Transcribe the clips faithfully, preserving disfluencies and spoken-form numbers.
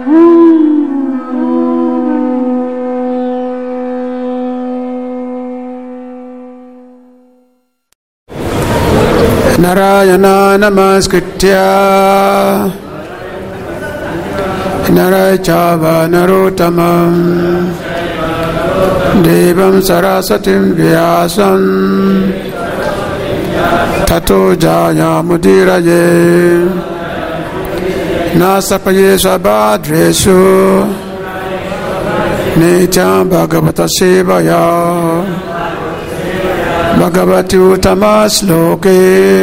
Narayana namaskritya Narayachava narottamam Devam sarasatim vyasam Tato jaya mudiraye Nasapaye sabhadreshu Nityam bhagavata sevaya Bhagavati uttamas loke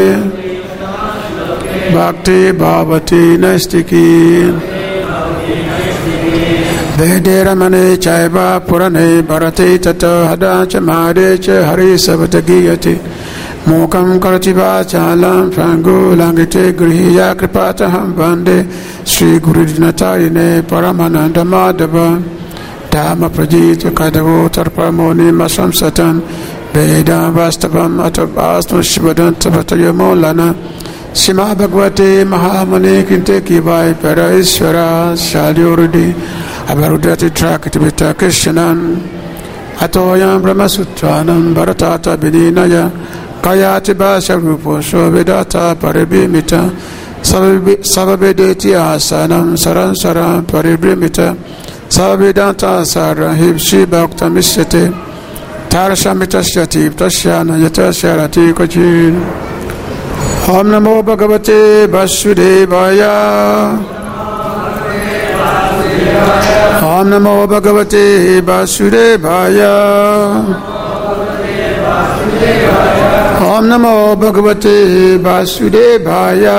Bhakti bhavati naistiki Vediramane chaiva purane bharati tato hadacha mahadecha hari savatagiyati Mukam karati vachalam frangu langite grihiya kripataham vande Sri Guru Dinatayine Paramananda Madhava Dhamma prajita kadavo tarpamoni masam satan Vedam vastavam atabhastam shivadanta vatayamo lana Sima Bhagavate Mahamani Kinte Kivai Para Isvara Shalyurudi Avarudati Trakitavita Krishnan Atoyam Brahmasutranam Bharatata Bidinaya Kayati Bhasha Rupo Shovedata Paribhimita Savabedeti Asanam Saran Saran Paribhimita Savabedanta Saran Hipsi Bhakta Misyate Tarashamitasyati Tashyana Yatasharati Kachin Om Namo Bhagavate Vasudevaya Om Namo Bhagavate Vasudevaya Om Namo Bhagavate Vasudevaya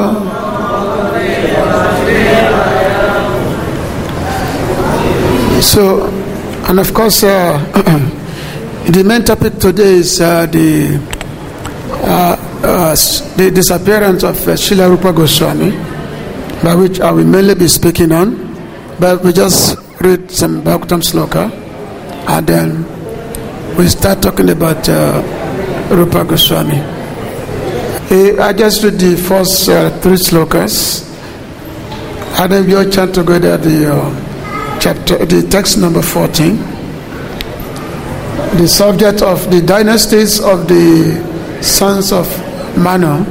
So, and of course uh, the main topic today is uh, the uh, uh, the disappearance of uh, Srila Rupa Goswami, by which I will mainly be speaking on. But we just read some Bhagavatam sloka, and then we start talking about uh, Rupa Goswami. Uh, I just read the first uh, three slokas, and then we all chant together the uh, chapter, the text number fourteen. The subject of the dynasties of the sons of Manu.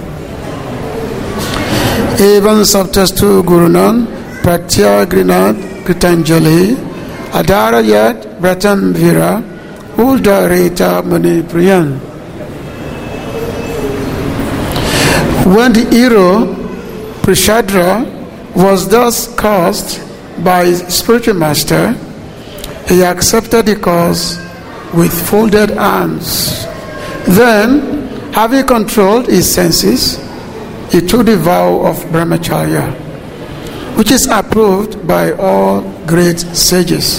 Evan Saptastu Gurunan Pratya Grinad Kritanjali Adarayat Bratam Vira Uldareta Mani Priyan. When the hero Prishadra was thus caused by his spiritual master, he accepted the cause with folded arms. Then, having controlled his senses, he took the vow of brahmacharya, which is approved by all great sages.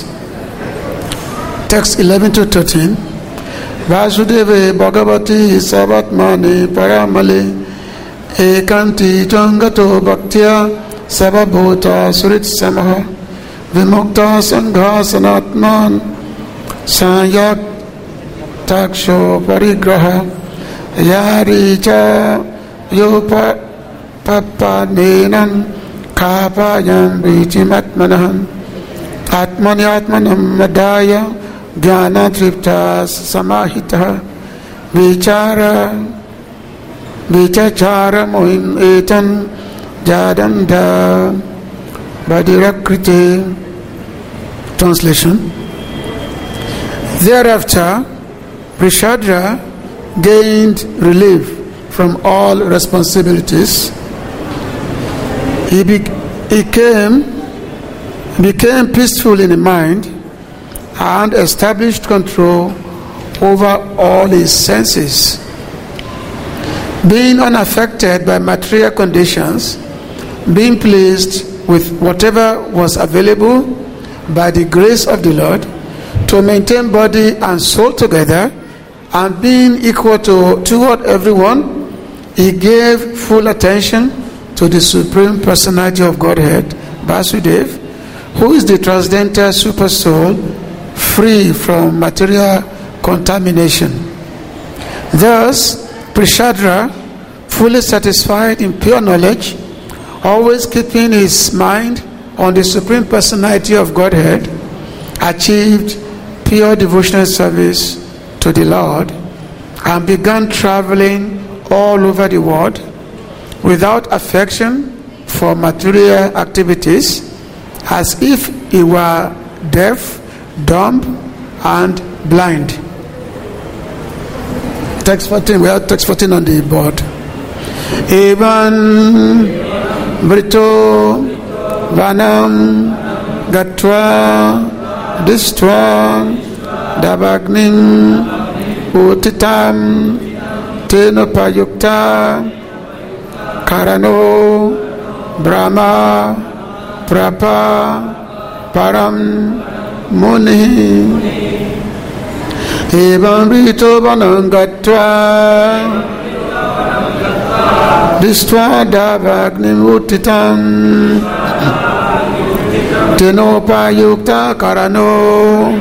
Text eleven to thirteen. Vasudeva Bhagavati Savatmani Paramali Ekanti Tangato Bhaktya Sababhota Surit Samaha Vimukta Sangha Sanatman Sanyak Taksho Parigraha Yaricha Yopa Papa Nenan Kapayam Vitimatmanam Atmani Atmanam Madaya Jnana Triptas Samahita Vichara Vichachara Mohim Etan Jadanda Badirakriti. Translation. Thereafter, Prishadra gained relief from all responsibilities. He, be, he came, became peaceful in mind and established control over all his senses. Being unaffected by material conditions, being pleased with whatever was available by the grace of the Lord, to maintain body and soul together, and being equal to toward everyone, he gave full attention to the Supreme Personality of Godhead, Vasudeva, who is the transcendental super soul, free from material contamination. Thus, Prishadra, fully satisfied in pure knowledge, always keeping his mind on the Supreme Personality of Godhead achieved pure devotional service to the Lord and began traveling all over the world without affection for material activities, as if he were deaf, dumb, and blind. Text fourteen, we have text fourteen on the board. Evan Brito Vanam Gatwa Distwa Dabagnim Utitam Tenopayukta Karano Brahma Prapa Param Muni Evan Brito Vanam Gatwa Distwa Dabagnim Utitam Tenopayukta Karano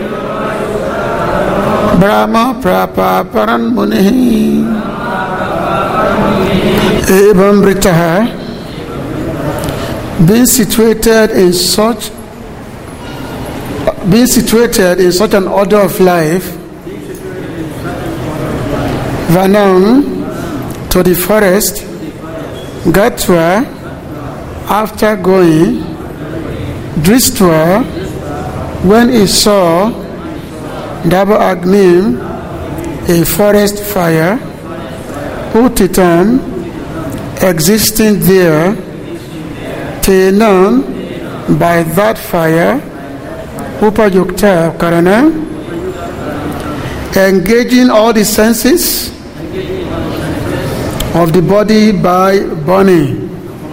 Brahma Prapa Paran Muni Evam Britaha, being situated in such being situated in such an order of life, Vanam to the forest, Gatwa after going, Dristva when he saw Daba Agnim, a forest fire, Utitam existing there, Tenam by that fire, Upayukta Karana, engaging all the senses of the body by burning.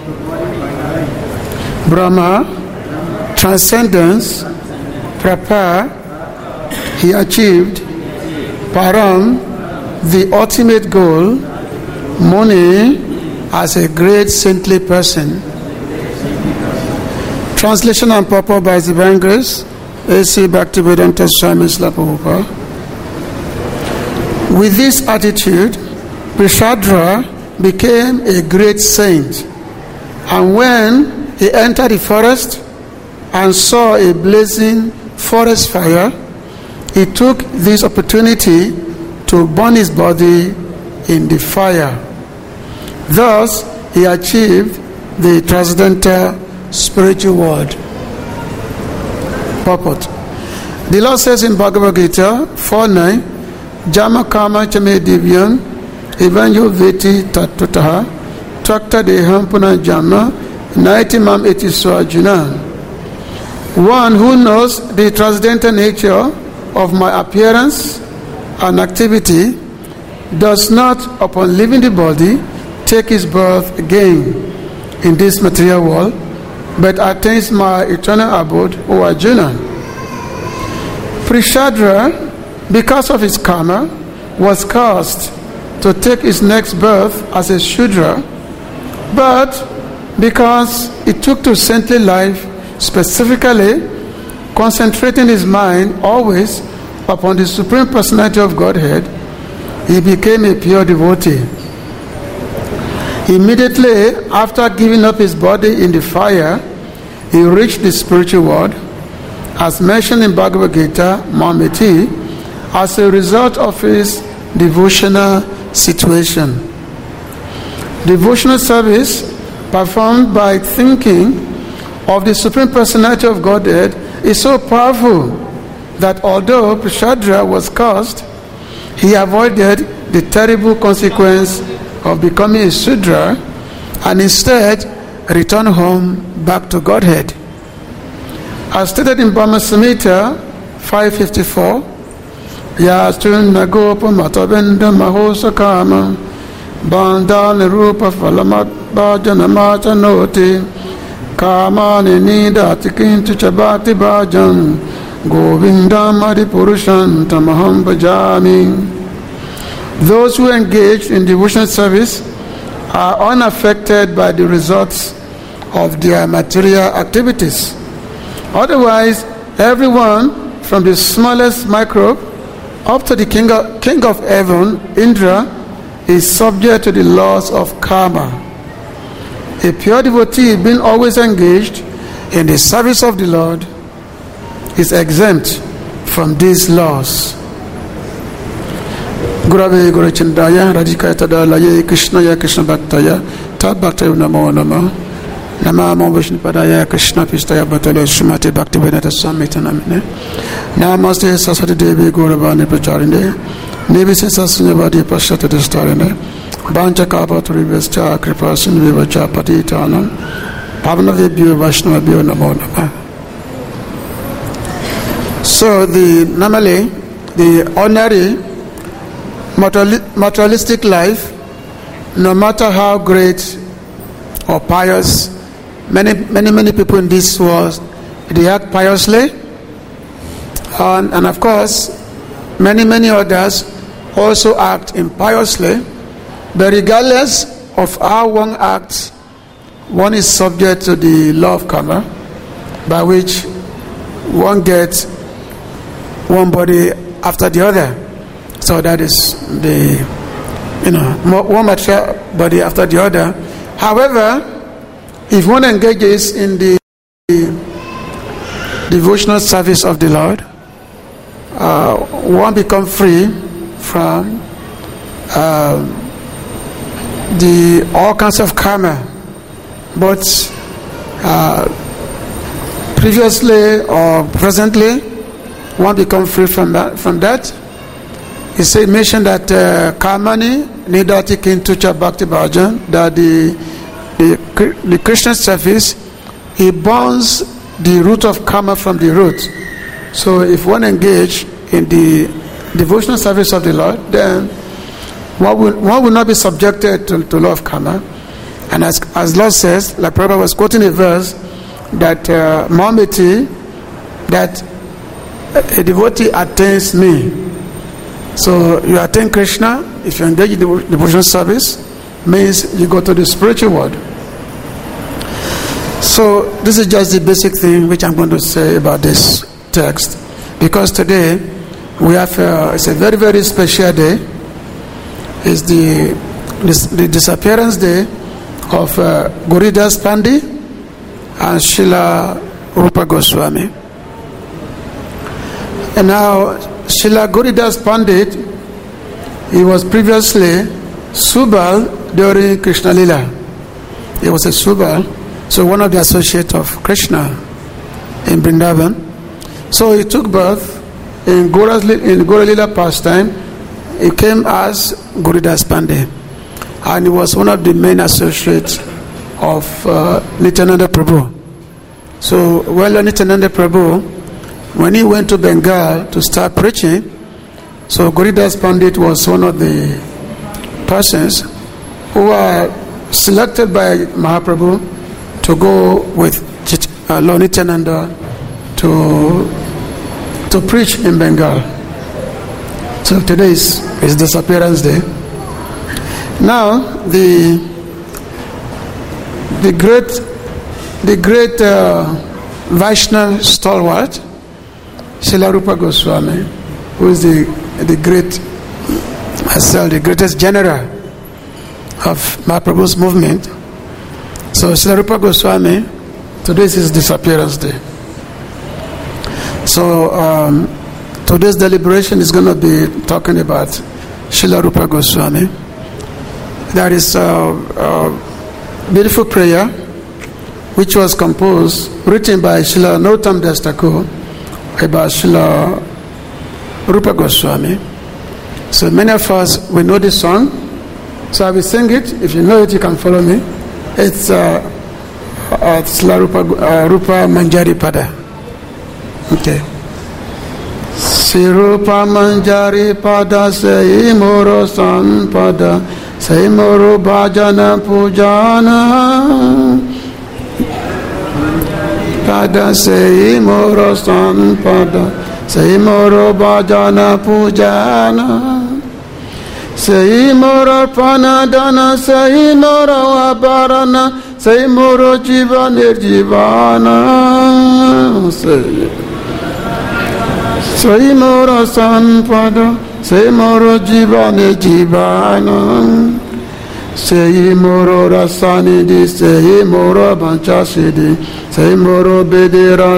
Brahma, transcendence, Prapa, he achieved. Param, the ultimate goal. Muni, as a great saintly person. Translation and purport by Divine Grace, A C Bhaktivedanta Swami Srila Prabhupada. With this attitude, Prishadra became a great saint, and when he entered the forest and saw a blazing forest fire, he took this opportunity to burn his body in the fire. Thus, he achieved the transcendental spiritual world. Purport. The Lord says in Bhagavad Gita four nine, Jama Kama Chame Divyan Evanyo Veti Tatutaha Trakta Deham Puna Jama Naitimam Etiswajuna. One who knows the transcendental nature of my appearance and activity does not, upon leaving the body, take his birth again in this material world, but attains my eternal abode, O Arjuna. Prishadra, because of his karma, was cursed to take his next birth as a Shudra, but because he took to saintly life, specifically concentrating his mind always upon the Supreme Personality of Godhead, he became a pure devotee. Immediately after giving up his body in the fire, he reached the spiritual world, as mentioned in Bhagavad Gita, Mameti, as a result of his devotional situation. Devotional service performed by thinking of the Supreme Personality of Godhead is so powerful that although Prishadra was cursed, he avoided the terrible consequence of becoming a Shudra and instead returned home back to Godhead. As stated in Brahma Samhita five fifty-four, Yastun Nagopa Matabenda Mahosakama Bandal Rupa Falamat Bhajanamata Noti Kamani Nida Tikintu Chabati Bhajan Govinda Mari Purushan Tamaham Bhajami. Those who engage in devotional service are unaffected by the results of their material activities. Otherwise, everyone from the smallest microbe up to the king of, king of heaven, Indra, is subject to the laws of karma. A pure devotee, being always engaged in the service of the Lord is exempt from these laws. Gurave Gurachandaya Radhika Tadalaya Krishnaya Krishna Bhaktaya Tad Bhaktaya Namo Nama Nama Vishnu Padaya Krishna Pistaya Bhatala Srimati Bhaktivedanta Samitanamine Namaste Saraswati Devi Gauravani Pracharine Nevi Sasanyavadi Pashyata Distarine Bancha Kalpaturi Vescha Kripasin Vivacha Patitanam Pavnavibhyo Vaishnavabhyo Namo Nama. So the normally the ordinary materialistic life, no matter how great or pious, many many many people in this world, they act piously, and, and of course many many others also act impiously. But regardless of how one acts, one is subject to the law of karma, by which one gets one body after the other. So that is the, you know, one material body after the other. However, if one engages in the devotional service of the Lord, uh, one becomes free from uh, the all kinds of karma. But uh, previously or presently, one becomes free from that. From that. He said, mentioned that uh, Karmani Nidati Kintucha Bhakti Bhajan, that the, the the Christian service, he burns the root of karma from the root. So if one engage in the devotional service of the Lord, then one will, one will not be subjected to, to law of karma. And as as Lord says, like Prabhupada was quoting a verse that uh, Mameti, that a devotee attains me. So you attain Krishna if you engage in the devotional service, means you go to the spiritual world. So this is just the basic thing which I'm going to say about this text, because today we have uh, it's a very very special day. It's the this, the disappearance day of uh, Gauridas Pandit and Srila Rupa Goswami. And now Srila Gauridas Pandit, he was previously Subal during Krishna Lila. He was a Subal, so one of the associates of Krishna in Vrindavan. So he took birth in Gaura's in Gaura Lila pastime. He came as Gauridas Pandit, and he was one of the main associates of uh, Nityananda Prabhu. So well, Nityananda Prabhu, when he went to Bengal to start preaching, so Gauridas Pandit was one of the persons who were selected by Mahaprabhu to go with uh, Lord Nityananda to to preach in Bengal. So today is his disappearance day. Now the the great the great uh, Vaishnava stalwart, Srila Rupa Goswami, who is the the great, myself, the greatest general of Mahaprabhu's movement. So Srila Rupa Goswami, today is his disappearance day. So um, today's deliberation is going to be talking about Srila Rupa Goswami. That is a, a beautiful prayer which was composed, written by Srila Narottam Das Thakur about Srila Rupa Goswami. So many of us, we know this song, so I will sing it. If you know it, you can follow me. It's uh, uh, Srila Rupa, uh, Rupa Manjari Pada. Okay. Si Rupa Manjari Pada Sei Moro San Pada Sei Moro Bhajana Pujana Pada Sei Moro San Pada Sei Moro Bhajana Pujana Sei Moro Panadana Sei Moro Abarana Sei Moro Jiva Nirjivana Sei Moro Sanpada Sei Moro Jiva Nirjivana Sei moro rasani di sei moro banchasidi sei moro bedira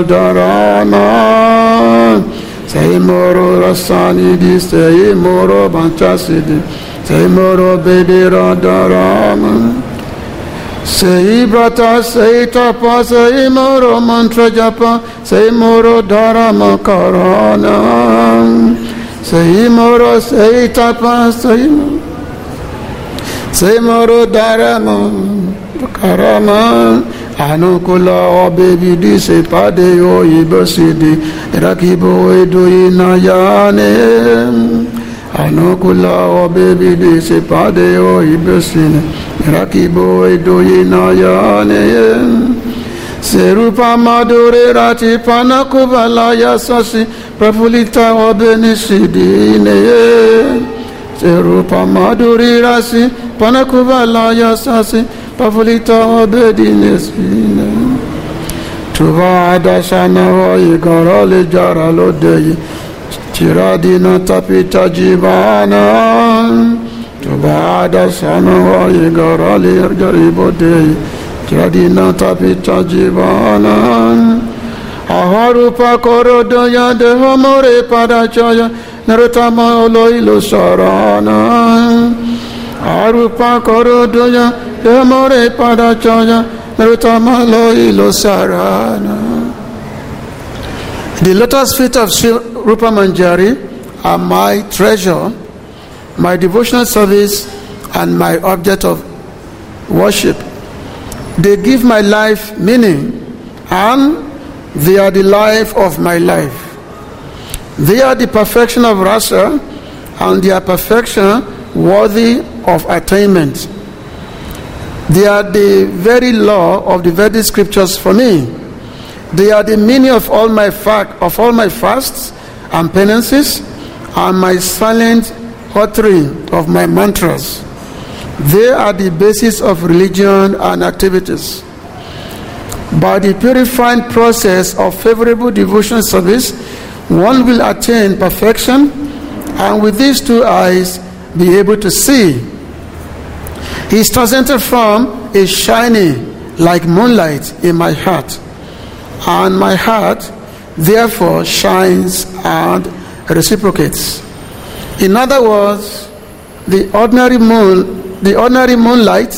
darana sei moro rasani di sei moro banchasidi sei moro bedira darana sei brata sei tapa sei moro mantra japa sei moro dharma karana sei moro sei tapa sei moro sei moro dharma karama anukula obebi di se pade yo ibosidi rakibo edo inayane anukula obebi di se pade yo ibosidi rakibo edo inayane serupa madure rati panakubala yasasi prafulita obenisidi neye serupa maduri rasi panakubala yasasi pavulita obedinesine tuva adashana wa igara le jara lo deyi tiradina tapita jivana tuva adashana wa igara le jaribo deyi tiradina tapita jivana aharupa korodoya de homore padachaya narutama oloilo sarana arupa korodoya demore padachaya narutama oloilo sarana. The lotus feet of Sri Rupa Manjari are my treasure, my devotional service, and my object of worship. They give my life meaning, and they are the life of my life. They are the perfection of rasa, and their perfection worthy of attainment. They are the very law of the Vedic scriptures for me. They are the meaning of all my fact, of all my fasts and penances, and my silent uttering of my mantras. They are the basis of religion and activities. By the purifying process of favorable devotional service, one will attain perfection, and with these two eyes be able to see. His transcendental form is shining like moonlight in my heart, and my heart therefore shines and reciprocates. In other words, the ordinary moon, the ordinary moonlight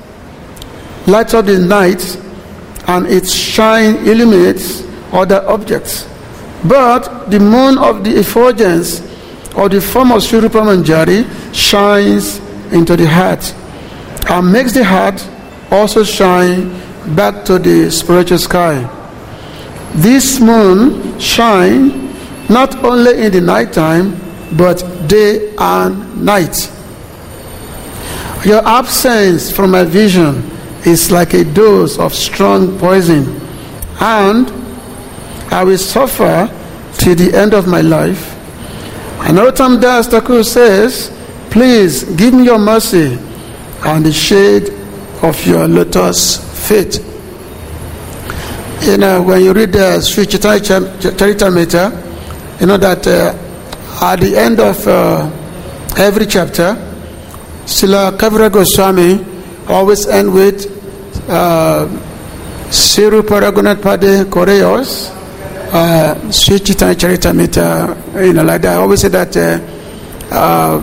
lights up the night, and its shine illuminates other objects. But the moon of the effulgence or the form of Sri Rupa Manjari shines into the heart and makes the heart also shine back to the spiritual sky. This moon shines not only in the night time, but day and night. Your absence from my vision is like a dose of strong poison, and I will suffer till the end of my life. And Narottam Das Thakur says, please give me your mercy and the shade of your lotus feet. You know, when you read the Sri Chaitanya Charitamrita, you know that uh, at the end of uh, every chapter, Srila Kavira Goswami always end with uh, Sri Rupa Raghunath Pade Koreos, uh, Sri Chaitanya Charitamrita, you know, like that. I always say that uh, uh,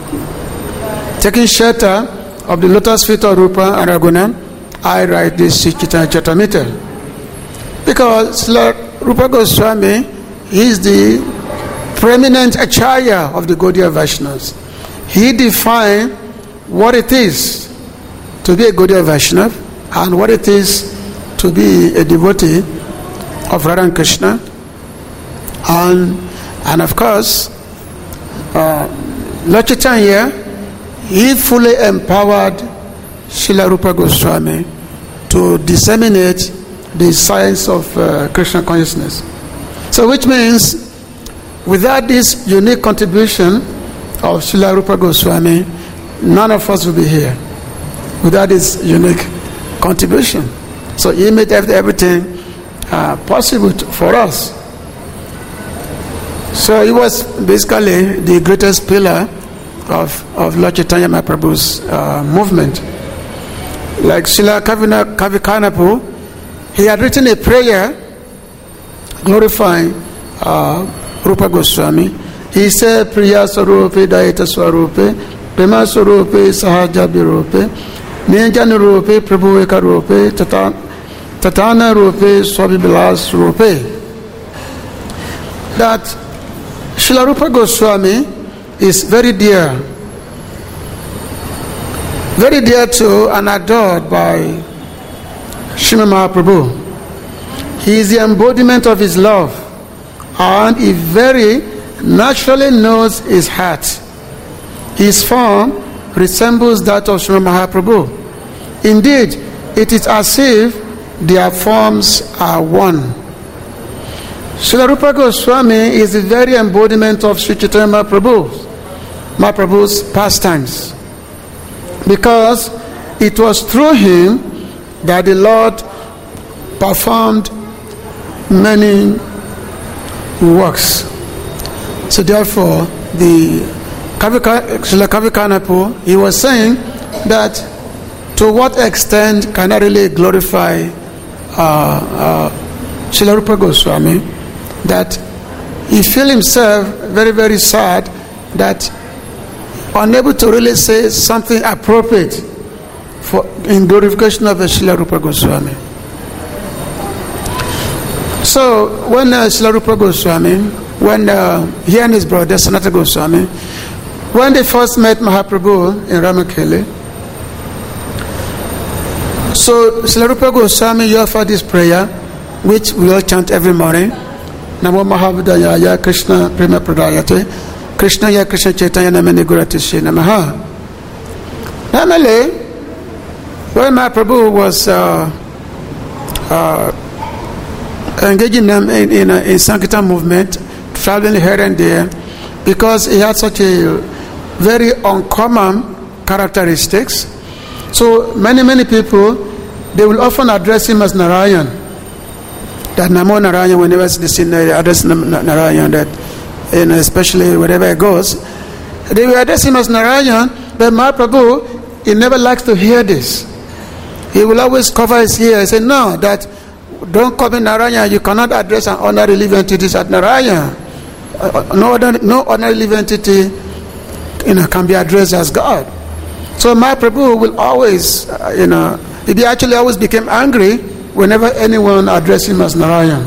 taking shelter of the lotus feet of Rupa and Raghunath, I write this Sri Chaitanya Charitamrita. Because Srila Rupa Goswami is the preeminent acharya of the Gaudiya Vaishnavas. He defined what it is to be a Gaudiya Vaishnava and what it is to be a devotee of Radha and Krishna. And, and of course, uh, Lord Chaitanya, he fully empowered Srila Rupa Goswami to disseminate the science of uh, Krishna consciousness. So which means, without this unique contribution of Srila Rupa Goswami, none of us will be here. Without this unique contribution. So he made everything uh, possible to, for us. So he was basically the greatest pillar of, of Lord Chaitanya Mahaprabhu's uh, movement. Like Srila Kavikanapu, he had written a prayer glorifying uh, Rupa Goswami. He said, Priya Swarupe, Daita Swarupe, Prema Swarupe, Sahaja Birupe, Niyanjana Rupe, Prabhu Eka Rupe, Tatana Rupe, Swabibilas Rupe. That Srila Rupa Goswami is very dear, very dear to and adored by Srimad Mahaprabhu. He is the embodiment of his love, and he very naturally knows his heart. His form resembles that of Srimad Mahaprabhu. Indeed, it is as if their forms are one. Srila Rupa Goswami is the very embodiment of Sri Chaitanya Mahaprabhu's, Mahaprabhu's pastimes, because it was through him that the Lord performed many works. So therefore, the Srila Kavikanapu, he was saying that to what extent can I really glorify uh, uh, Srila Rupa Goswami, that he felt himself very, very sad that unable to really say something appropriate for in glorification of Srila Rupa Goswami. So when uh, Srila Rupa Goswami, when uh, he and his brother Sanatana Goswami, when they first met Mahaprabhu in Ramakeli, so Srila Rupa Goswami offered this prayer, which we all chant every morning. Namo Mahabudaya Krishna Prema Pradayate Krishna Ya Krishna Chaitanya Namani Guratishi Namaha. Normally, when Mahaprabhu was uh, uh, engaging them in, in, a, in Sankirtan movement, traveling here and there, because he had such a very uncommon characteristics. So many, many people, they will often address him as Narayan. That Namo Narayan, whenever they see address Narayan, that, and especially wherever he goes, they will address him as Narayan, but Mahaprabhu, he never likes to hear this. He will always cover his ear and say, no, that don't call me Narayan, you cannot address an honorary living entity as Narayan. Uh, no other, no honorary living entity, you know, can be addressed as God. So Mahaprabhu will always, uh, you know, he actually always became angry whenever anyone addressed him as Narayan.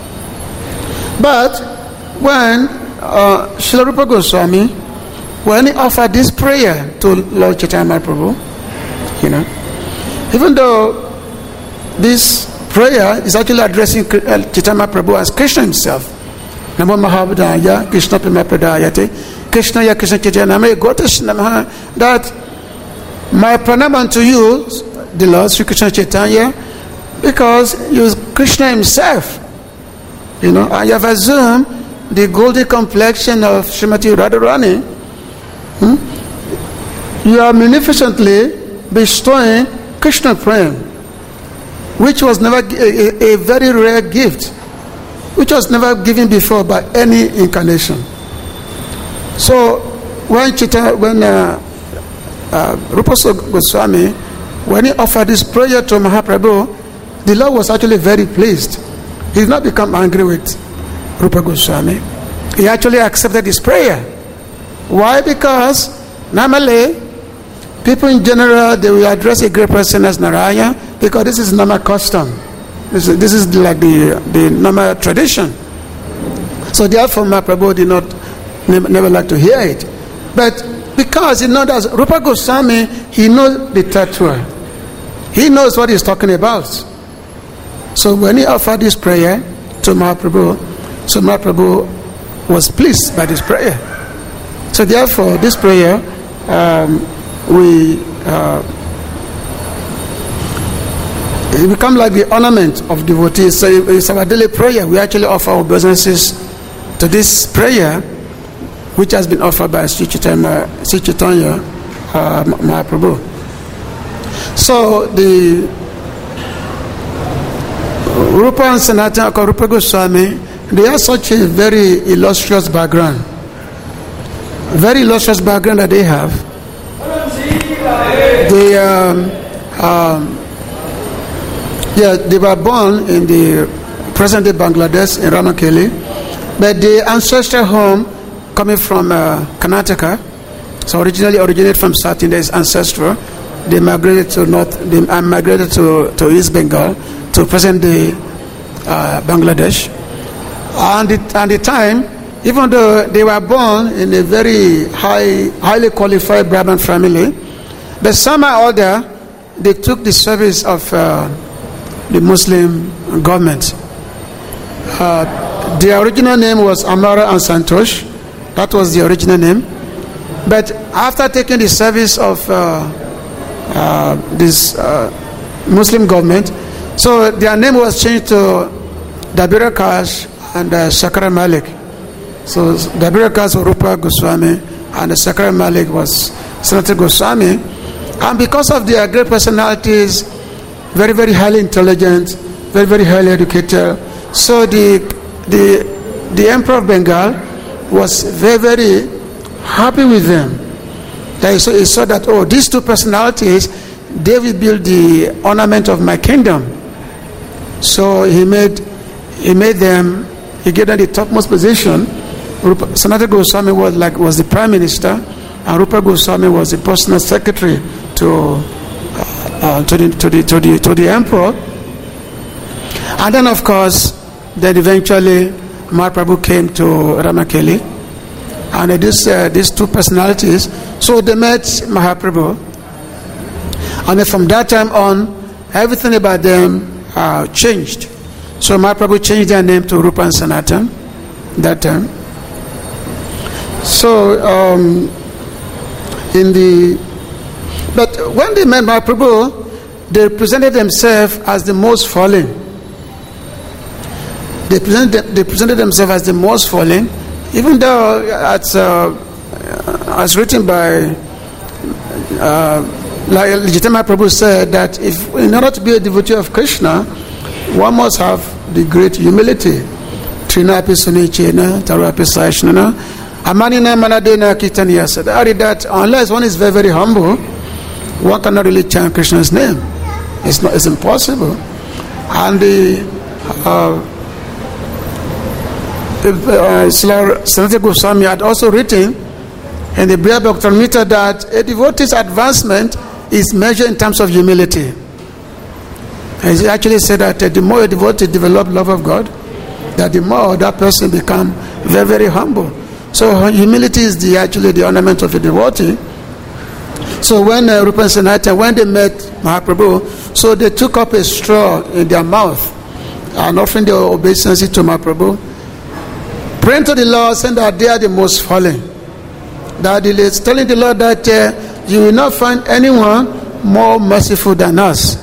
But when uh, Srila Rupa Goswami, when he offered this prayer to Lord Chaitanya Mahaprabhu, you know, even though this prayer is actually addressing Chaitanya Mahaprabhu as Krishna himself, Namo Mahabudaya Krishna Prema Pradayate Krishna Ya Krishna Chaitanya Namani Guratishi Namaha, that my pranam unto you, the Lord Sri Krishna Chaitanya, because you Krishna himself, you know, and you have assumed the golden complexion of Srimati Radharani. Hmm? You are munificently bestowing Krishna Prem, which was never a, a, a very rare gift, which was never given before by any incarnation. So when Chita, when uh, uh, Rupa Goswami, when he offered this prayer to Mahaprabhu, the Lord was actually very pleased. He did not become angry with Rupa Goswami. He actually accepted his prayer. Why? Because normally people in general, they will address a great person as Narayan, because this is normal custom. This is, this is like the, the normal tradition. So therefore Mahaprabhu did not never, never like to hear it. But because he knows that Rupa Goswami, he knows the tattva. He knows what he's talking about. So when he offered this prayer to Mahaprabhu, so Mahaprabhu was pleased by this prayer. So therefore, this prayer, um, we uh, it become like the ornament of devotees. So it's our daily prayer. We actually offer our obeisances to this prayer, which has been offered by Sri Chaitanya, Sri Chaitanya uh, Mahaprabhu. So the Rupa and Sanatana or Rupa Goswami, they have such a very illustrious background. very illustrious background that they have. They, um, um, yeah, they were born in the present-day Bangladesh in Ramakeli, but the ancestral home coming from uh, Karnataka, so originally originated from South India, is ancestral. They migrated to North, they migrated to, to East Bengal, to present-day uh, Bangladesh. And the, and the time, even though they were born in a very high, highly qualified Brahmin family, but somehow or other, they took the service of uh, the Muslim government. Uh, the original name was Amara and Santosh. That was the original name. But after taking the service of uh, uh, this uh, Muslim government, so their name was changed to Dabira Kash and uh, Sakara Malik. So Dabira Kash was Rupa Goswami, and uh, Sakara Malik was Senator Goswami. And because of their great personalities, very, very highly intelligent, very, very highly educated, so the the the Emperor of Bengal was very, very happy with them. He saw, he saw that, oh, these two personalities, they will build the ornament of my kingdom. So he made he made them, he gave them the topmost position. Sanatana Goswami was like was the prime minister, and Rupa Goswami was the personal secretary to uh, uh, to, the, to the to the to the emperor. And then, of course, then eventually Mahaprabhu came to Ramakeli, and uh, this uh, these two personalities, so they met Mahaprabhu, and then from that time on, everything about them uh, changed. So Mahaprabhu changed their name to Rupa and Sanatan that time. So um, in the but when they met Mahaprabhu, they presented themselves as the most fallen. They presented they presented themselves as the most fallen, even though as uh, as written by uh, like Chaitanya Mahaprabhu said that if in order to be a devotee of Krishna, one must have the great humility. Trinapi Sunichena, Tarapi Saishnana, Amanina Manadena Kitanya said that unless one is very, very humble, one cannot really chant Krishna's name. It's not it's impossible. And the uh, uh, Sanatana Goswami had also written in the Briha Bhaktamrita that a devotee's advancement is measured in terms of humility. And he actually said that uh, the more a devotee develops love of God, that the more that person become very, very humble. So humility is the actually the ornament of a devotee. So when uh, Rupa and Sanatana, when they met Mahaprabhu, so they took up a straw in their mouth and offering their obeisance to Mahaprabhu, praying to the Lord, saying that they are the most fallen. That is telling the Lord that uh, you will not find anyone more merciful than us.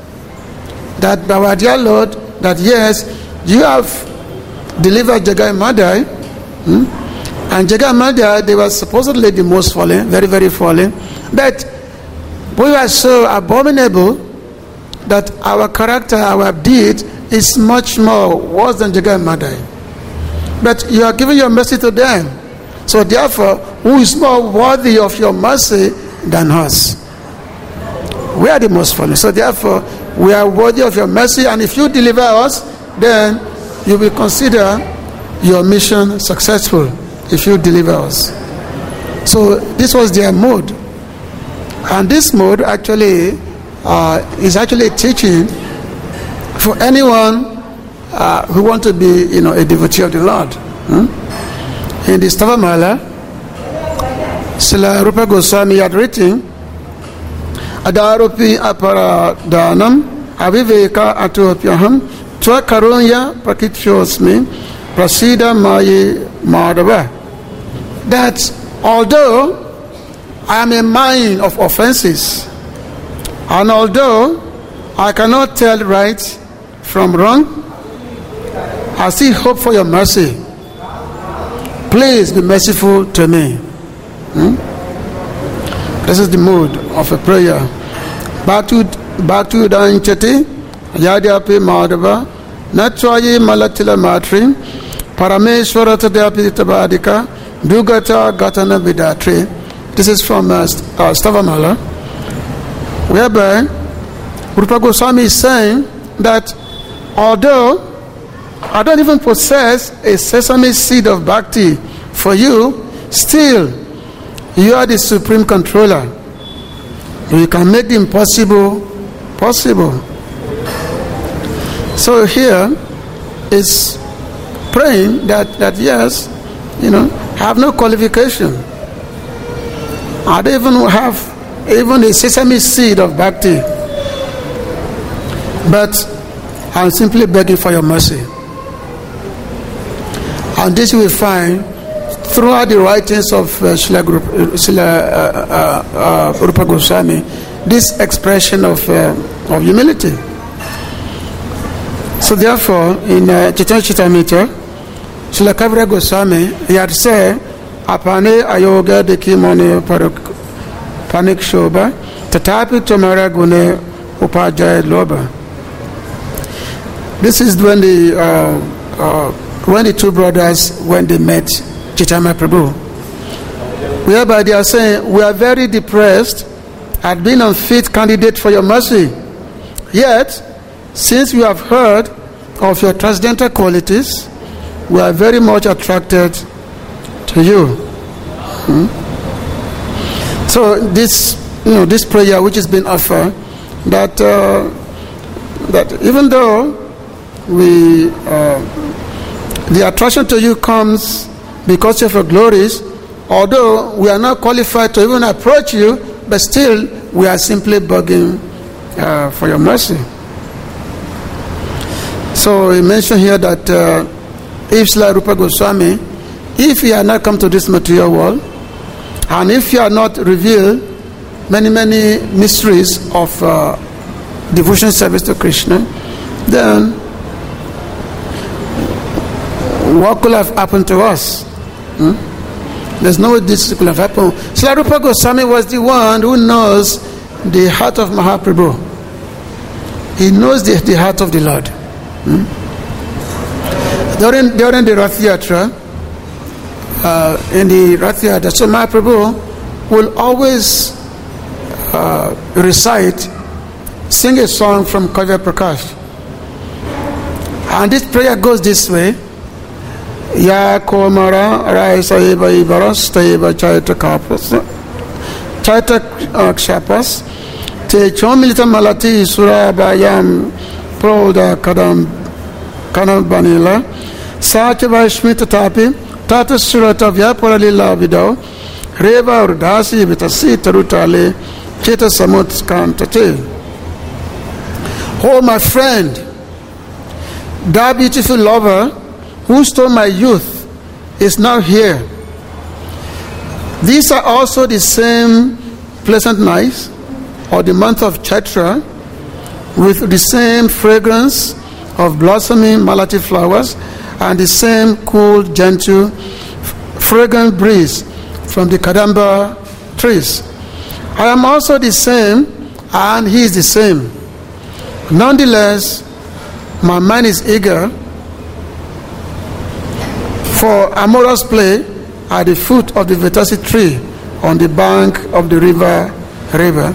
That our dear Lord, that yes, you have delivered Jagai Madai, hmm? and Jagai Madai, they were supposedly the most fallen, very, very fallen. But we are so abominable that our character, our deed is much more worse than Jagai Madai. But you are giving your mercy to them. So therefore, who is more worthy of your mercy than us? We are the most fallen. So therefore, we are worthy of your mercy, and if you deliver us, then you will consider your mission successful if you deliver us. So this was their mode. And this mode actually uh, is actually teaching for anyone uh, who want to be, you know, a devotee of the Lord. Hmm? In the Stavamala, Srila Rupa Goswami had written, Adaropi aparadhanam aviveka atopyaham tva karunya prakitshosmi prasida mayi madhava. That although I am a man of offenses, and although I cannot tell right from wrong, I still hope for your mercy. Please be merciful to me. Hmm? This is the mood of a prayer. Batu Batu Danchati Yadyapi Madhava Natwayi Malatila Matri Parameshwara Tadyapi Tabadika Dugata Gatana Vidatri. This is from uh, uh, Stavamala, whereby Rupa Goswami is saying that although I don't even possess a sesame seed of bhakti for you, still you are the supreme controller. You can make the impossible possible. So here is praying that, that yes, you know, I have no qualification. I don't even have even a sesame seed of bhakti. But I'm simply begging for your mercy. And this you will find throughout the writings of uh, Srila, Srila uh, uh, uh, Rupa Goswami, this expression of, uh, of humility. So therefore, in uh, Chaitanya Charitamrita, Srila Kavira Goswami, he had said, Apane ayoga deki mone panik shoba, tatapi tomara gune upajaya loba. This is when the uh, uh, when the two brothers, when they met Chaitanya Prabhu, whereby they are saying, we are very depressed at being unfit candidate for your mercy. Yet, since we have heard of your transcendental qualities, we are very much attracted to you. Hmm? So this, you know, this prayer which has been offered, that uh, that even though we uh, the attraction to you comes because of your glories, although we are not qualified to even approach you, but still we are simply begging uh, for your mercy. So he mentioned here that uh, if Srila Rupa Goswami, if he had not come to this material world, and if he had not revealed many, many mysteries of uh, devotion service to Krishna, then what could have happened to us? Hmm? There's no way this could have happened. Srila Rupa Goswami was the one who knows the heart of Mahaprabhu. He knows the, the heart of the Lord. Hmm? During, during the Rath Yatra, uh, in the Rath Yatra, so Mahaprabhu will always uh, recite, sing a song from Kavya Prakash. And this prayer goes this way: Ya Komara Rai Sahiba Ibaras Taiba Chaita Kapas Chaita Kshapas Te Chomilita Malati Sura Bayam Proda Kadam Kanam Banila Sachiva Shmita Tapi Tata Surata Vyapara Lila Vidao Reva Urdasi Vitasi Tarutale Cheta Samut Kantate. Oh, my friend, that beautiful lover who stole my youth is now here. These are also the same pleasant nights, or the month of Chaitra, with the same fragrance of blossoming malati flowers and the same cool, gentle, fragrant breeze from the Kadamba trees. I am also the same, and he is the same. Nonetheless, my mind is eager for amorous play at the foot of the Vetasi tree on the bank of the river river.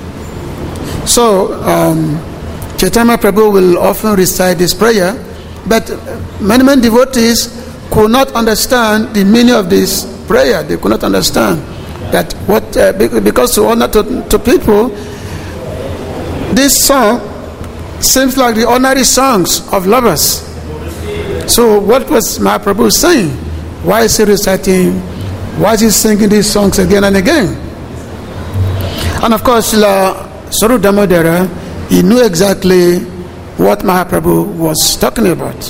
So um, Chaitanya Prabhu will often recite this prayer, but many many devotees could not understand the meaning of this prayer. They could not understand that what uh, because to honor to, to people, this song seems like the ordinary songs of lovers. So what was Mahaprabhu saying? Why is he reciting? Why is he singing these songs again and again? And of course, Srila Saru Damodara, he knew exactly what Mahaprabhu was talking about.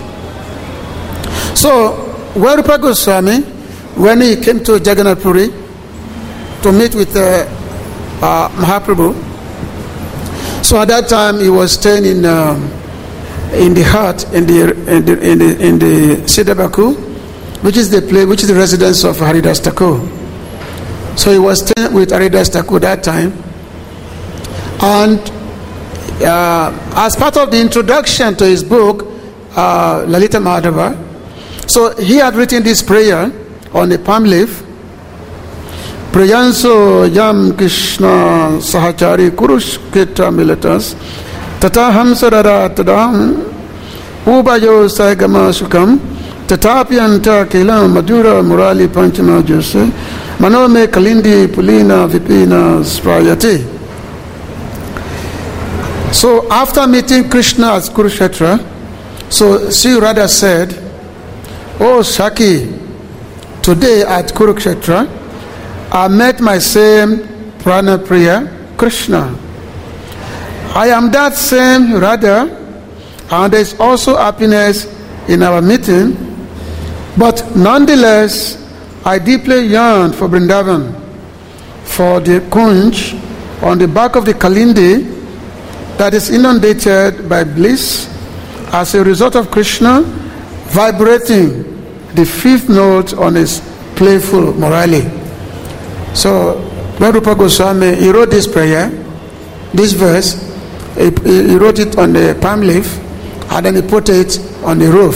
So when Rupa Goswami, when he came to Jagannath Puri to meet with uh, uh, Mahaprabhu, so at that time he was staying in um, in the hut in the in the in the, in the Siddha Baku, which is the place, which is the residence of Haridas Thakur. So he was staying with Haridas Thakur that time, and uh, as part of the introduction to his book uh, Lalita Madhava, so he had written this prayer on a palm leaf. Priyanso yam Krishna sahachari kurush keta militas tata hamsarara tadam ubayo sagama sukam tatapyanta kilam madura murali panchama jose manome kalindi pulina vipina sprayati. So after meeting Krishna at Kurukshetra, so Sri Radha said, "Oh Saki, today at Kurukshetra, I met my same Prana Priya Krishna. I am that same Radha, and there is also happiness in our meeting, but nonetheless, I deeply yearn for Vrindavan, for the Kunj on the back of the Kalindi that is inundated by bliss as a result of Krishna vibrating the fifth note on his playful Murali." So, when Rupa Goswami, he wrote this prayer, this verse, he, he wrote it on the palm leaf, and then he put it on the roof,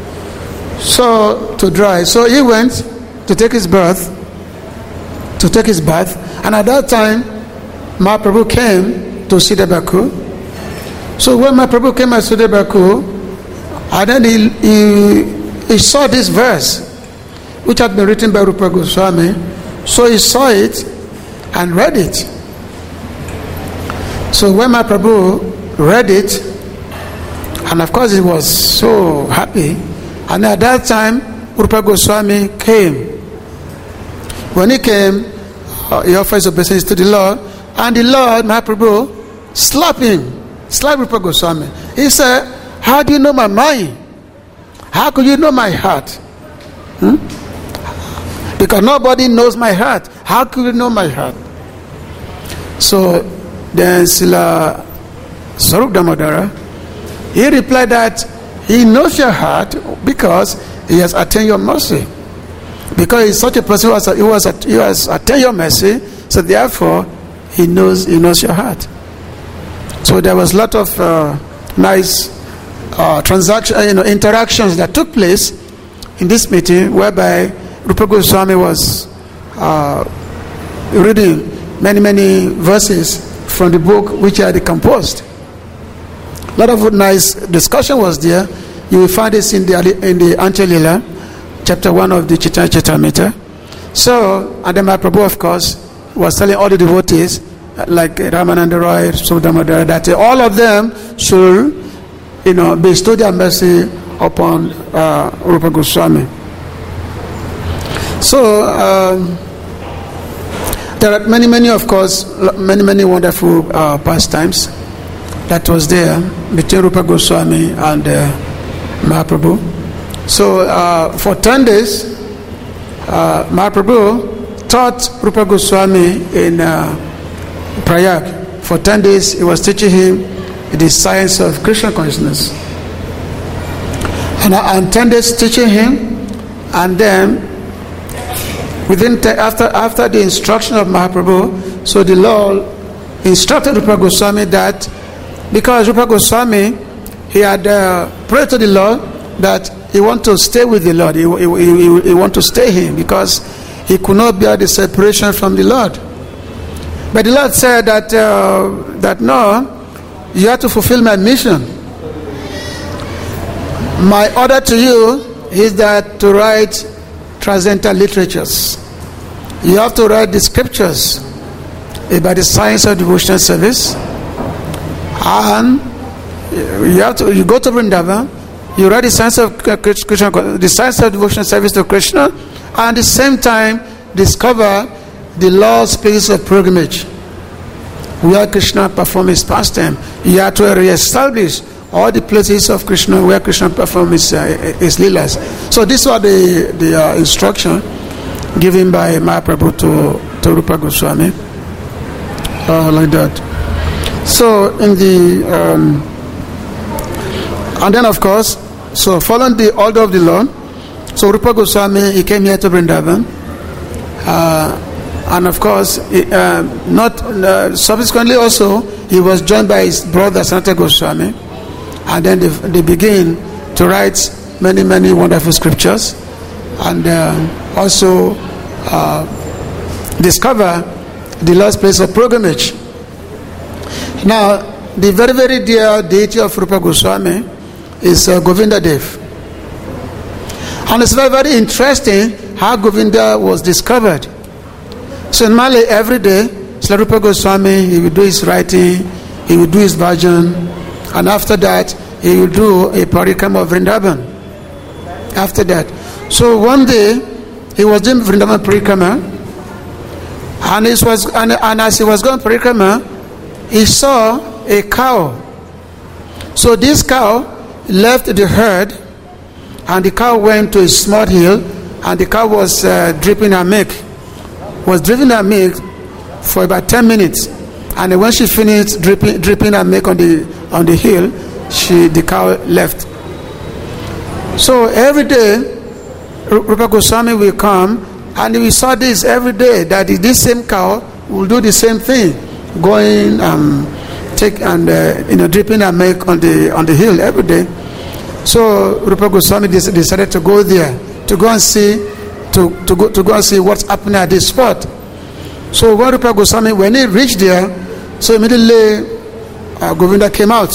so to dry. So he went to take his bath, to take his bath, and at that time, Mahaprabhu came to Siddha Baku. So when Mahaprabhu came at Siddha Baku, and then he, he, he saw this verse, which had been written by Rupa Goswami. So he saw it and read it. So when Mahaprabhu read it, and of course he was so happy, and at that time Rupa Goswami came. When he came, uh, he offers obeisance to the Lord, and the Lord, Mahaprabhu, slapped him, slapped Rupa Goswami. He said, "How do you know my mind? How could you know my heart? Hmm? Because nobody knows my heart. How could you know my heart?" So then Srila Swarup Damodara, he replied that he knows your heart because he has attained your mercy. Because he's such a person who has, who has, who has attained your mercy, so therefore he knows he knows your heart. So there was a lot of uh, nice uh, transaction, you know, interactions that took place in this meeting, whereby Rupa Goswami was uh, reading many, many verses from the book which he had composed. A lot of nice discussion was there. You will find this in the in the Antya-lila, chapter one of the Chaitanya Charitamrita. So, and then Mahaprabhu, of course, was telling all the devotees, like Ramananda Roy, Sudhamodara, that all of them should, you know, bestow their mercy upon uh, Rupa Goswami. So um, there are many, many, of course, many, many wonderful uh, pastimes that was there between Rupa Goswami and uh, Mahaprabhu. So uh, for ten days, uh, Mahaprabhu taught Rupa Goswami in uh, Prayag. For ten days, he was teaching him the science of Krishna consciousness. And, uh, and ten days teaching him, and then Within te- after after the instruction of Mahaprabhu, so the Lord instructed Rupa Goswami that because Rupa Goswami, he had uh, prayed to the Lord that he want to stay with the Lord, he, he, he, he want to stay him because he could not bear the separation from the Lord. But the Lord said that uh, that no, you have to fulfill my mission. My order to you is that to write transcendental literatures. You have to write the scriptures about the science of devotional service, and you have to you go to Vrindavan, you write the science of Krishna, the science of devotional service to Krishna, and at the same time discover the Lord's places of pilgrimage where Krishna performs his pastime. You have to re-establish all the places of Krishna where Krishna performs his, uh, his leelas. So these were the, the uh, instruction given by Mahaprabhu to, to Rupa Goswami, uh, like that. So in the um, and then of course, so following the order of the Lord, so Rupa Goswami, he came here to Vrindavan, uh, and of course, he, uh, not uh, subsequently also he was joined by his brother Sanatana Goswami. And then they, they begin to write many, many wonderful scriptures. And uh, also uh, discover the Lord's place of pilgrimage. Now, the very, very dear deity of Rupa Goswami is uh, Govinda Dev. And it's very, very interesting how Govinda was discovered. So normally every day, Srila Rupa Goswami, he will do his writing, he will do his bhajan, and after that, he will do a parikram of Vrindavan. After that. So one day, he was doing Vrindavan parikrama, and, it was, and, and as he was going parikrama, he saw a cow. So this cow left the herd, and the cow went to a small hill, and the cow was uh, dripping her milk. Was dripping her milk for about ten minutes, and when she finished dripping, dripping her milk on the on the hill, she the cow left. So every day, Rupa Goswami will come, and we saw this every day, that this same cow will do the same thing, going um take and uh, you know dripping her milk on the on the hill every day. So Rupa Goswami decided to go there to go and see to, to go to go and see what's happening at this spot. So when Rupa Goswami, when he reached there, so immediately uh, Govinda came out.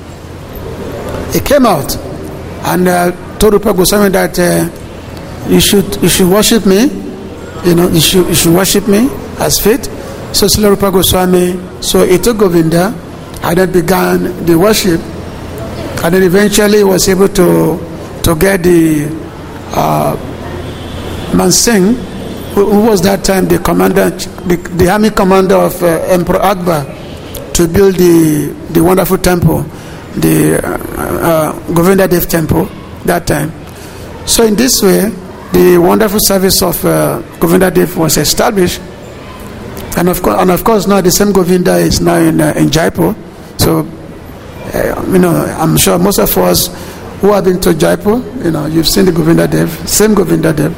He came out and uh, told Rupa Goswami that uh, you should you should worship me. You know, you should you should worship me as fit. So Srila Rupa Goswami, so he took Govinda and then began the worship, and then eventually he was able to to get the uh, Mansingh, who, who was that time the commander, the, the army commander of uh, Emperor Akbar, to build the the wonderful temple, the uh, uh, Govinda Dev temple that time. So in this way, the wonderful service of uh, Govinda Dev was established. And of course, and of course, now the same Govinda is now in uh, in Jaipur. So, uh, you know, I'm sure most of us who have been to Jaipur, you know, you've seen the Govinda Dev, same Govinda Dev.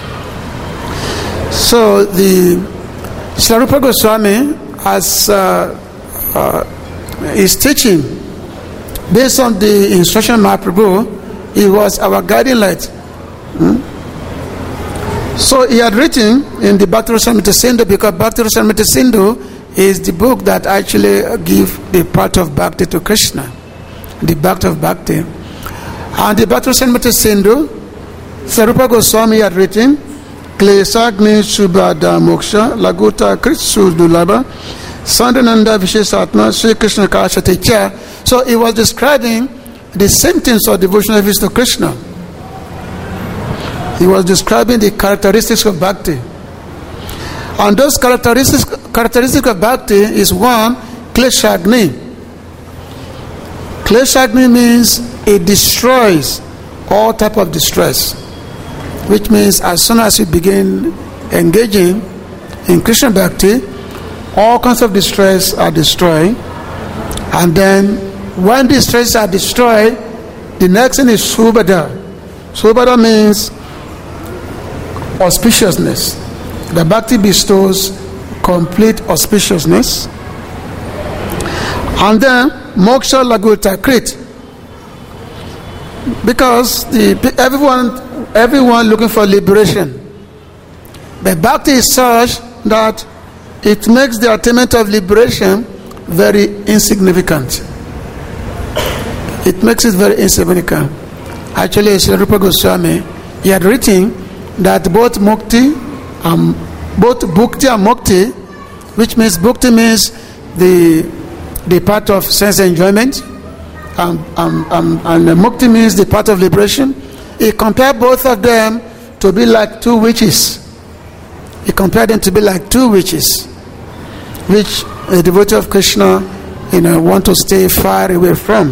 So the Srila Rupa Goswami, as uh, uh, is teaching based on the instruction of Mahaprabhu, he was our guiding light. Hmm? So he had written in the Bhakti Rasamrita Sindhu, because Bhakti Rasamrita Sindhu is the book that actually gives the part of Bhakti to Krishna, the Bhakti of Bhakti. And the Bhakti Rasamrita Sindhu, Srila Rupa Goswami had written, Klesagni Subhada Moksha Laguta Kritsu Dulaba Sandananda Vishesatma Sri Krishna Kashatecha. So he was describing the same things of devotional service to Krishna. He was describing the characteristics of bhakti. And those characteristics, characteristics of bhakti is one, Kleshagni. Kleshagni means it destroys all type of distress, which means as soon as you begin engaging in Krishna bhakti, all kinds of distress are destroyed. And then when distress are destroyed, the next thing is Subhada. Subhada means auspiciousness. The bhakti bestows complete auspiciousness. And then moksha laguta krit, because the everyone everyone looking for liberation, but bhakti is such that it makes the attainment of liberation very insignificant. It makes it very insignificant. Actually, Srila Rupa Goswami, he had written that both mukti, um, both bhukti and mukti, which means bhukti means the the part of sense enjoyment, um, um, um, and mukti means the part of liberation. He compared both of them to be like two witches. He compared them to be like two witches, which a devotee of Krishna, you know, want to stay far away from.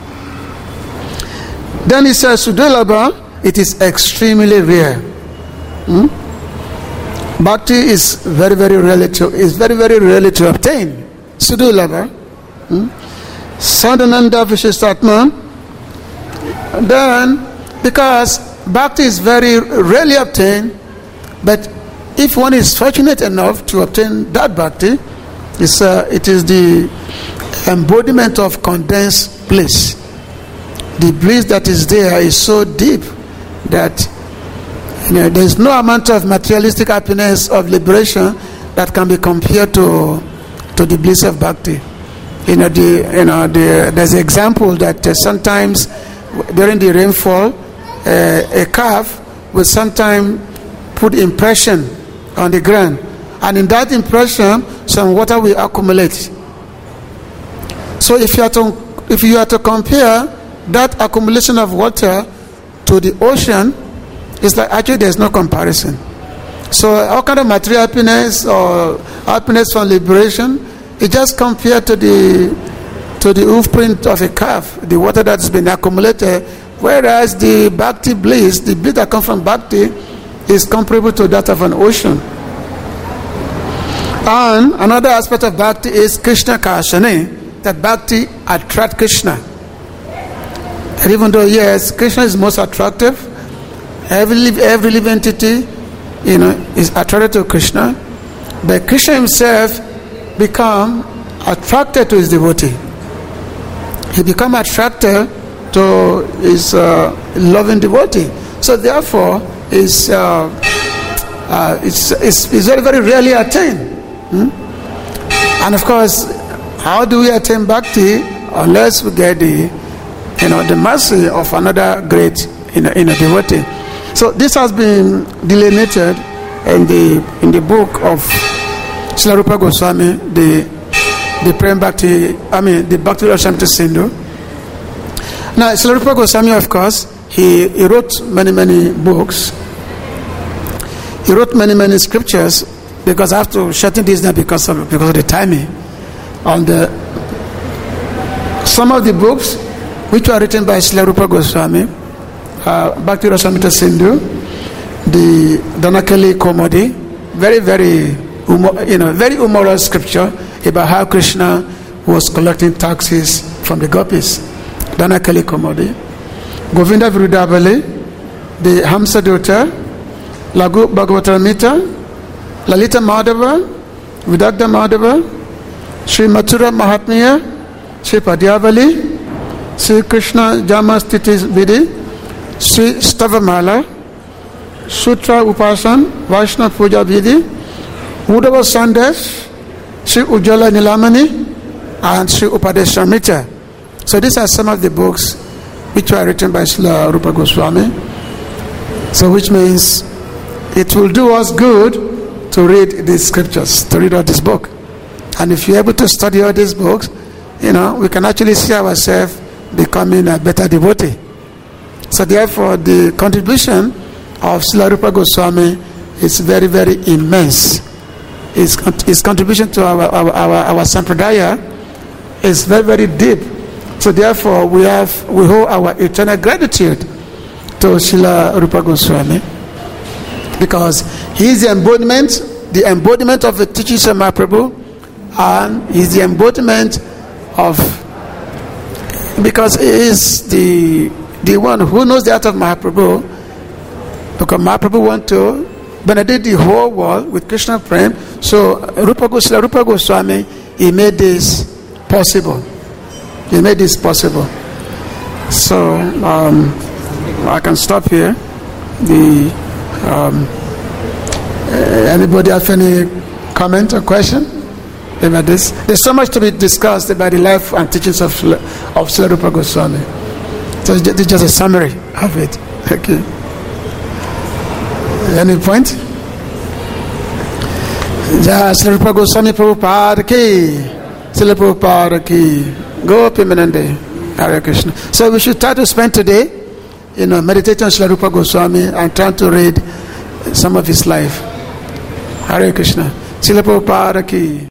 Then he says, Sudulabha, it is extremely rare. Hmm? Bhakti is very, very rarely to, is very, very rarely to obtain. Sudulabha. Hmm? Sadhananda Vishistatma. Then, because Bhakti is very rarely obtained, but if one is fortunate enough to obtain that Bhakti, it's, uh, it is the embodiment of condensed bliss. The bliss that is there is so deep that You know, there is no amount of materialistic happiness of liberation that can be compared to to the bliss of bhakti. You know, the you know the there's an example that uh, sometimes during the rainfall, uh, a calf will sometimes put impression on the ground, and in that impression, some water will accumulate. So if you are to if you are to compare that accumulation of water to the ocean, it's like actually there's no comparison. So all kind of material happiness or happiness from liberation, it just compared to the to the hoof print of a calf, the water that's been accumulated, whereas the bhakti bliss, the bliss that comes from bhakti, is comparable to that of an ocean. And another aspect of bhakti is Krishna Karshani, that bhakti attracts Krishna. And even though, yes, Krishna is most attractive, every, every living entity, you know, is attracted to Krishna, but Krishna himself become attracted to his devotee. He become attracted to his uh, loving devotee. So therefore, it's, uh, uh, it's, it's, it's very, very rarely attained. Hmm? And of course, how do we attain bhakti unless we get the, you know, the mercy of another great, you know, in a devotee? So this has been delineated in the in the book of Srila Rupa Goswami, the the Prem Bhakti, I mean the Bhakti Rasamrita Sindhu. Now Srila Rupa Goswami, of course, he, he wrote many many books. He wrote many many scriptures, because I have to shorten this now because of because of the timing. On the some of the books which were written by Srila Rupa Goswami, uh, Bhakti Rasamrita Sindhu, the Dhanakali Komodi, very very you know very humorous scripture about how Krishna was collecting taxes from the gopis. Dhanakali Komodi, Govinda Vrudavali, the Hamsa Dutta, Lagu Bhagavatamrita, Lalita Madhava, Vidagdha Madhava, Sri Mathura Mahatmya, Sri Padyavali, Sri Krishna Jamastiti Vidhi, Sri Stavamala, Sutra Upasan, Vaishnava Puja Vidhi, Uddhava Sandesh, Sri Ujjala Nilamani, and Sri Upadeshamrita. So these are some of the books which were written by Srila Rupa Goswami. So which means it will do us good to read these scriptures, to read all this book. And if you're able to study all these books, you know, we can actually see ourselves becoming a better devotee. So therefore, the contribution of Srila Rupa Goswami is very, very immense. His, his contribution to our, our, our, our Sampradaya is very, very deep. So therefore, we have we owe our eternal gratitude to Srila Rupa Goswami, because he is the embodiment, the embodiment of the teachings of Mahaprabhu, and he is the embodiment of, because he is the the one who knows the art of Mahaprabhu, because Mahaprabhu want to benedict the whole world with Krishna Prem. So Rupa Goswami, Rupa Goswami, he made this possible. He made this possible. So um, I can stop here. The um, anybody have any comment or question about this? There's so much to be discussed about the life and teachings of of Srila Rupa Goswami. So it's just a summary of it. Okay. Any point? Jai Srila Rupa Goswami Prabhupada ki, Srila Prabhupada ki, Gopi Menande, Hare Krishna. So we should try to spend today, you know, meditating on Srila Rupa Goswami and trying to read some of his life. Hare Krishna. Srila Prabhupada ki.